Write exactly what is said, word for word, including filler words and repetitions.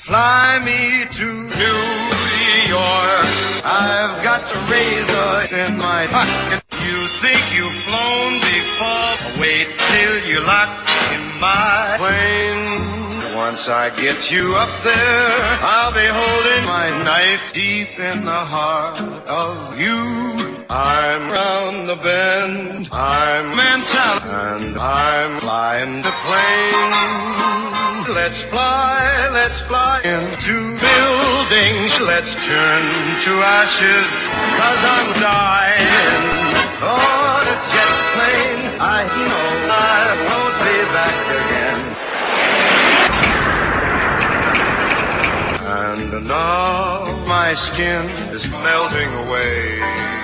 Fly me to New York. I've got a razor in my pocket. You think you've flown before? Wait till you're locked in my plane. Once I get you up there, I'll be holding my knife deep in the heart of you. I'm round the bend, I'm mental, and I'm flying the plane. Let's fly, let's fly into buildings. Let's turn to ashes, cause I'm dying on a jet plane. I know I won't be back again. And now my skin is melting away.